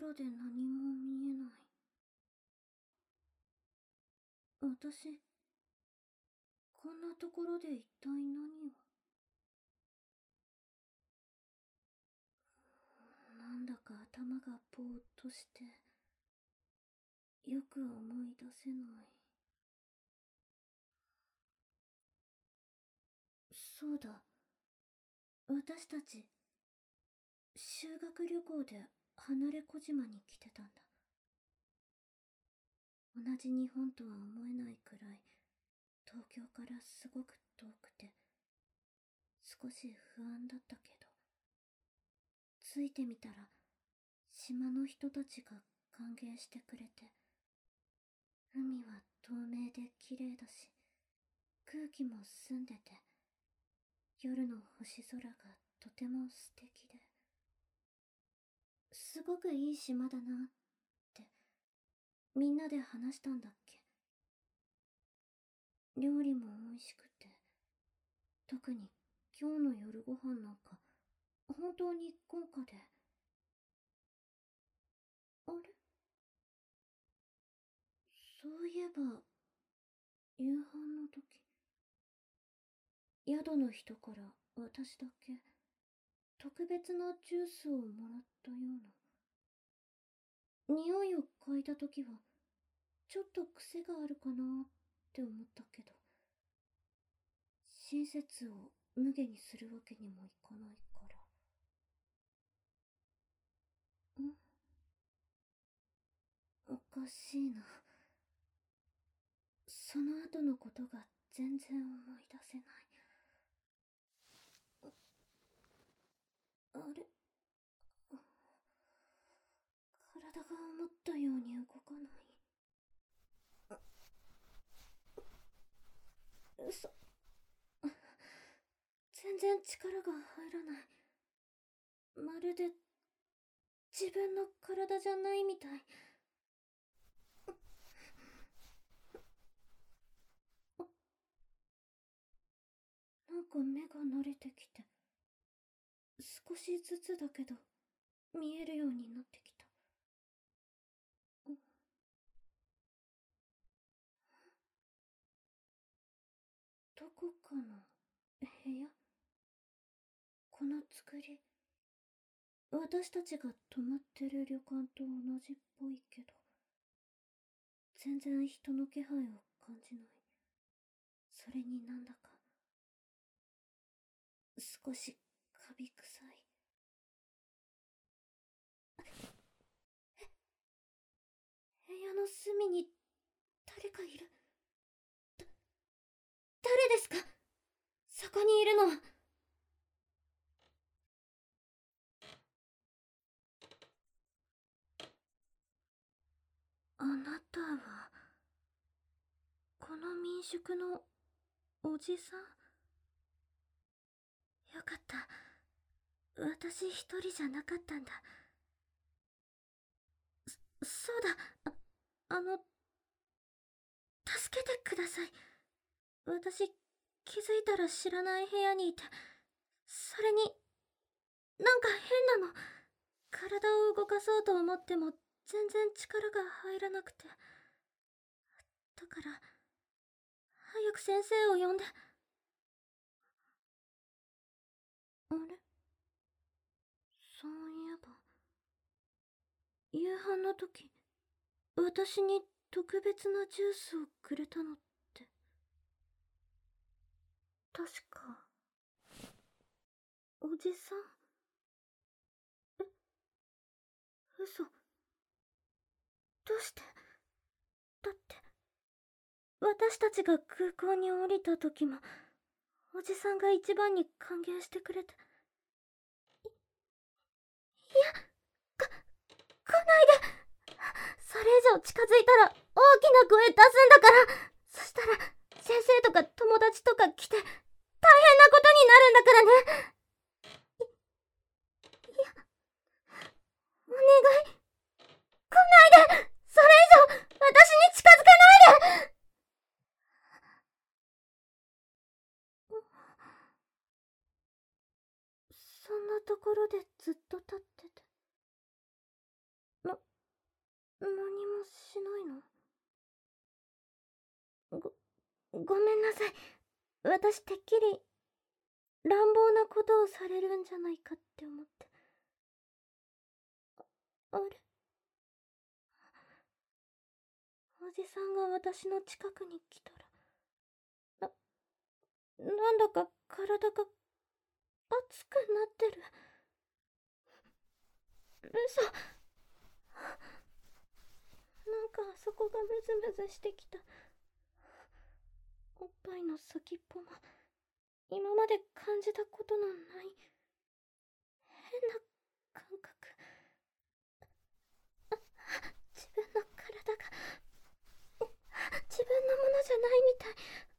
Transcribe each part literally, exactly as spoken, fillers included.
ろで何も見えない。私、こんなところで一体何を。なんだか頭がぼーっとして、よく思い出せない。そうだ、私たち、修学旅行で離れ小島に来てたんだ。同じ日本とは思えないくらい、東京からすごく遠くて、少し不安だったけど、着いてみたら、島の人たちが歓迎してくれて、海は透明で綺麗だし、空気も澄んでて、夜の星空がとても素敵で、すごくいい島だなってみんなで話したんだっけ。料理も美味しくて、特に今日の夜ご飯なんか本当に豪華で。あれ、そういえば夕飯の時、宿の人から私だけ特別なジュースをもらったような。匂いを嗅いだ時はちょっと癖があるかなって思ったけど、親切を無下にするわけにもいかないから。ん、おかしいな。その後のことが全然思い出せない。あれ、体が思ったように動かない。嘘。全然力が入らない。まるで自分の体じゃないみたい。なんか目が慣れてきて、少しずつだけど見えるようになってきた。どこかの部屋。この作り、私たちが泊まってる旅館と同じっぽいけど、全然人の気配を感じない。それになんだか少しカビ臭い。部屋の隅に誰かいる。だ誰ですか、そこにいるのは。あなたはこの民宿のおじさん。よかった、私一人じゃなかったんだ。そそうだ、ああの助けてください。私気づいたら知らない部屋にいて、それになんか変なの。体を動かそうと思っても全然力が入らなくて、だから早く先生を呼んで。あれ、そういえば夕飯の時、私に特別なジュースをくれたのって、確かおじさん。え、嘘。どうして。だって私たちが空港に降りた時もおじさんが一番に歓迎してくれて。い、いや、か、来ないで。それ以上近づいたら大きな声出すんだから。そしたら先生とか友達とか来て大変なことになるんだからね。い、いや、お願い、来ないで。それ以上私に近づかないで。そんなところでずっと立ってて、な、 何もしないの？ご、ごめんなさい。私てっきり乱暴なことをされるんじゃないかって思って。あれ、おじさんが私の近くに来たら、な、なんだか体が熱くなってる。嘘。なんかあそこがムズムズしてきた。おっぱいの先っぽも今まで感じたことのない変な感覚。自分の体が自分のものじゃないみたい。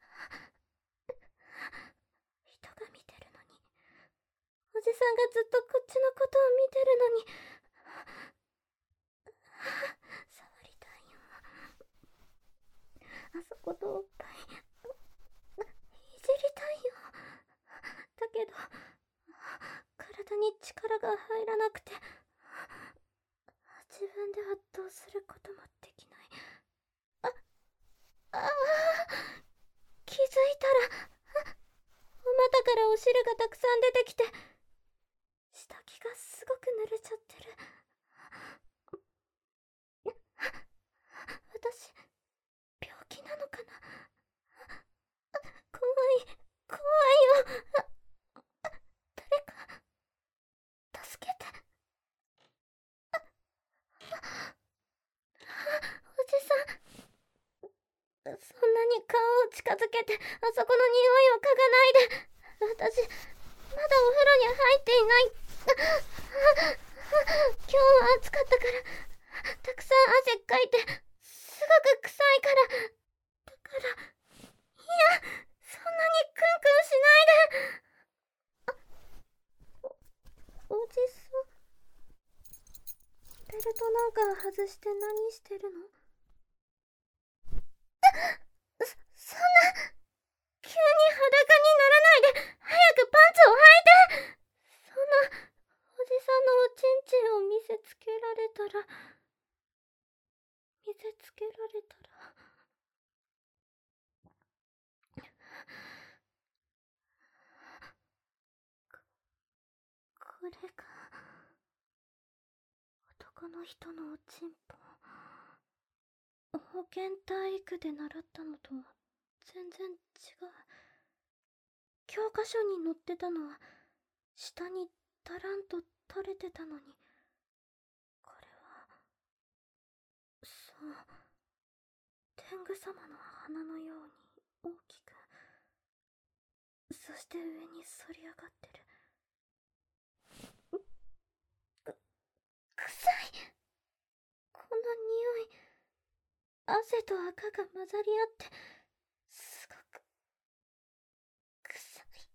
人が見てるのに、おじさんがずっとこっちのことを見てるのに、触りたいよ。あそことおっぱいいじりたいよ。だけど体に力が入らなくて、自分ではどうすることもできない。ああー、気づいたらお股からお汁がたくさん出てきて、下着がすごく濡れちゃってる。私、病気なのかな。怖い、怖いよ。誰か、助けて。おじさん、そんなに顔を近づけて、あそこの匂いを嗅がないで。私、まだお風呂に入っていない。今日は暑かったから、たくさん汗かいて、すごく臭いから。だから、いや、そんなにクンクンしないで。お、おじさん、ベルトなんか外して何してるの？そ、そんな、急に裸にならないで、早くパンツを履いて。そんな、おじさんのおちんちんを見せつけられたら、見せつけられたら。これが、男の人のおちんぽ。保健体育で習ったのとは全然違う。教科書に載ってたのは下にだらんと垂れてたのに、これは、そう、天狗様の鼻のように大きく、そして上に反り上がってる。く、臭い。この匂い、汗と赤が混ざり合って、すごく、臭い。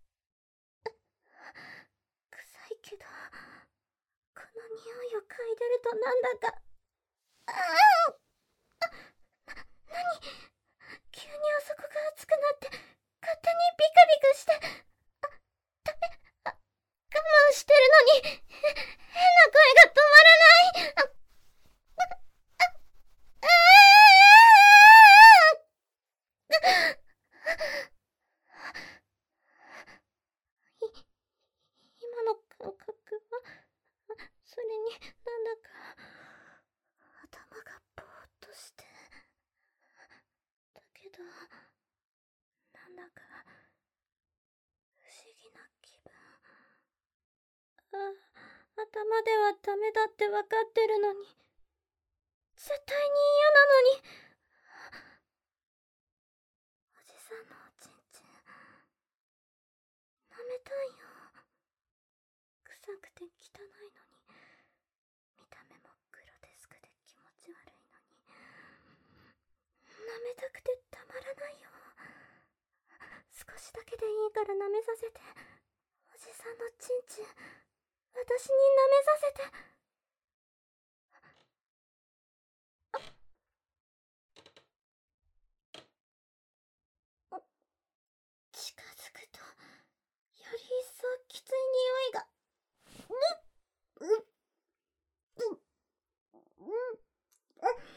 臭いけど、この匂いを嗅いでるとなんだか、ああ、な、なに、急にあそこが熱くなって勝手にビクビクして、あ、ダメ、あ、我慢してるのに変な声が止まらない。あ、あ、あ、ああ、い、今の感覚は、それになんだか頭がぼーっとして、だけどなんだか不思議な気分。あ、頭ではダメだってわかってるのに、絶対に嫌なのに。おじさんのおちんちん舐めたいよ。臭くて汚いのに、見た目もグロテスクで気持ち悪いのに、舐めたくてたまらないよ。少しだけでいいから舐めさせて。おじさんのちんちん、私に舐めさせて。近づくと、より一層きつい匂いが。うっうっうっうっ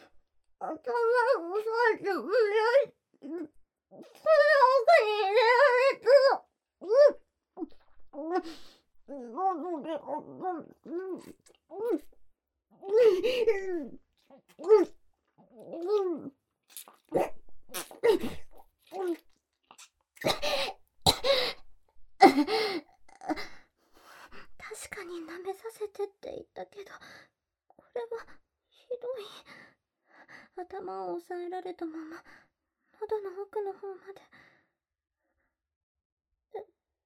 確かに舐めさせてって言ったけど、これはひどい。頭を押さえられたまま喉の奥の方まで。え、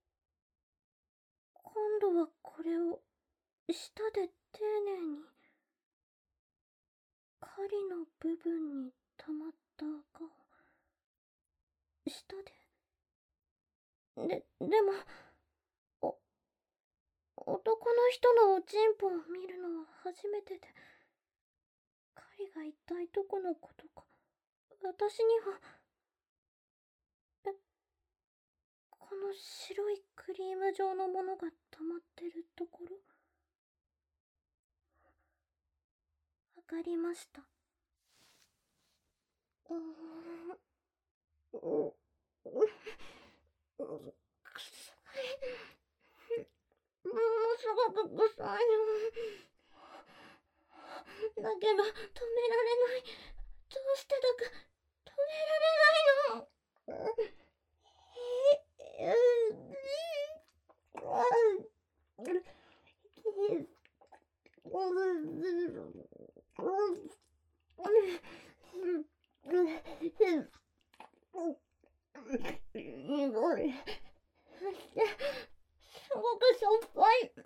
今度はこれを舌で丁寧に狩りの部分に溜まった赤を舌で。で、でもお男の人のおちんぽを見るのは初めてで、狩りが一体どこのことか私には。え、この白いクリーム状のものが溜まってるところ。わかりました。うーん、う、う、う、臭い。ものすごく臭いの。だけど止められない。どうしてだか止められないの。苦い。すごくしょっぱい。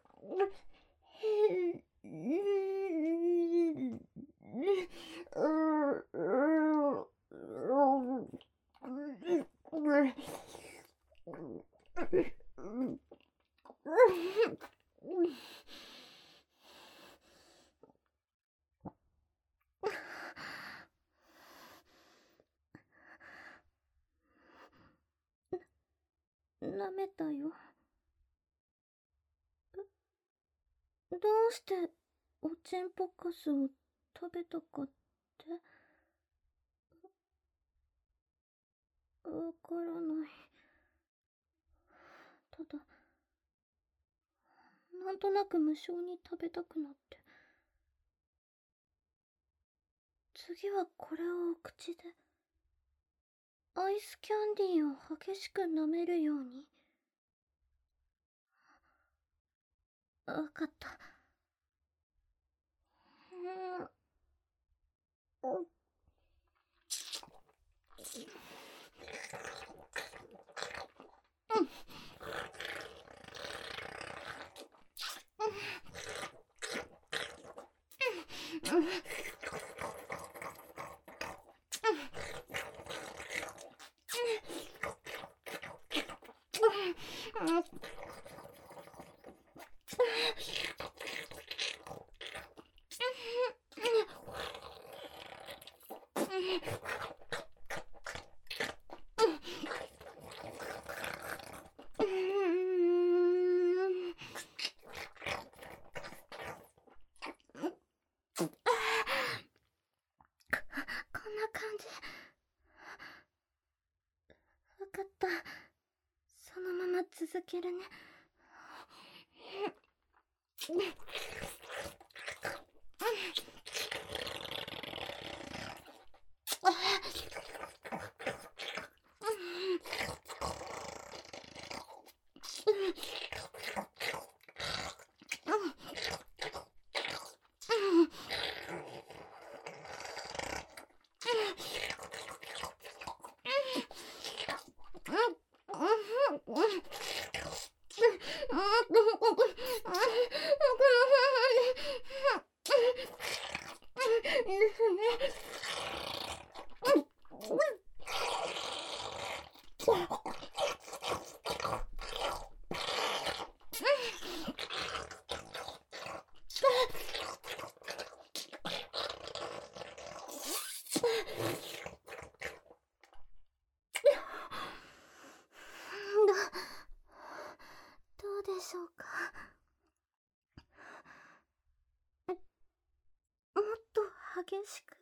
なめたよ。どうしておちんぽかすを食べたかって。わからない。ただなんとなく無性に食べたくなって。次はこれをお口でアイスキャンディーを激しく舐めるように。わかった。うん。続けるね。どうでしょうか。もっと激しく。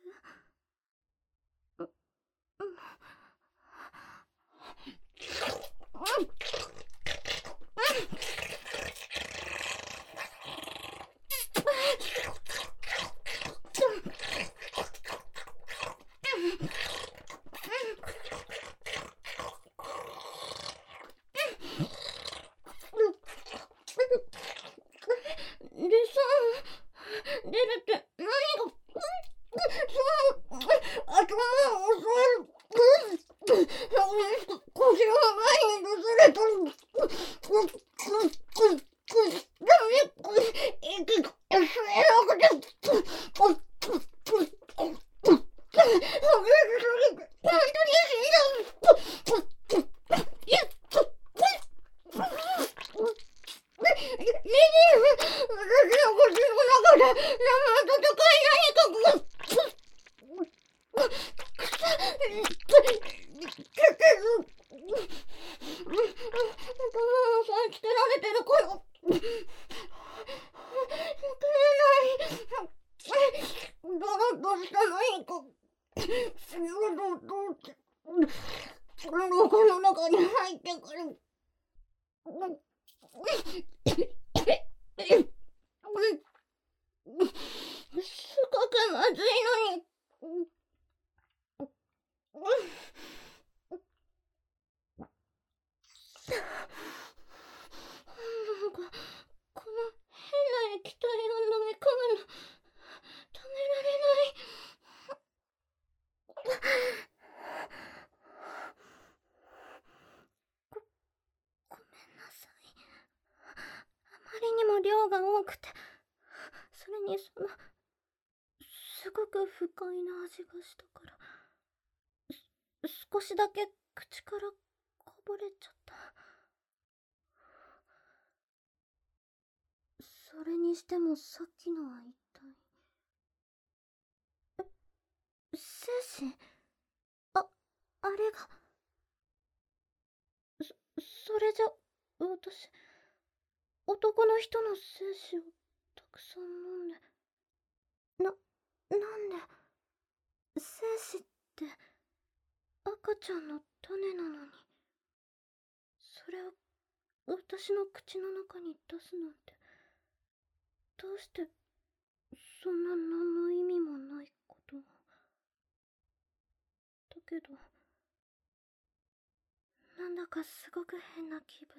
量が多くて、それにそのすごく不快な味がしたから、少しだけ口からこぼれちゃった。それにしてもさっきのは一体、え、精神？あ、あれが、そ、それじゃ、私、男の人の精子をたくさん飲んで、な、なんで、精子って赤ちゃんの種なのに、それを私の口の中に出すなんて、どうしてそんな何の意味もないことを。だけど、なんだかすごく変な気分。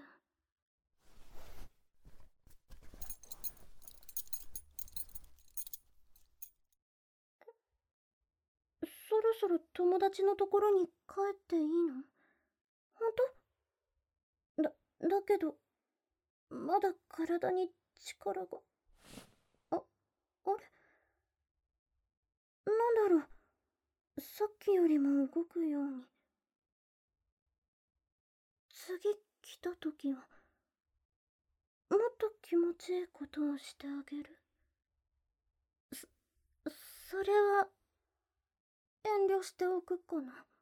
そろそろ友達のところに帰っていいの？ほんと？だ、だけど、まだ体に力が。あ、あれ？なんだろう。さっきよりも動くように。次来た時は、もっと気持ちいいことをしてあげる。そ、それは、遠慮しておくかな。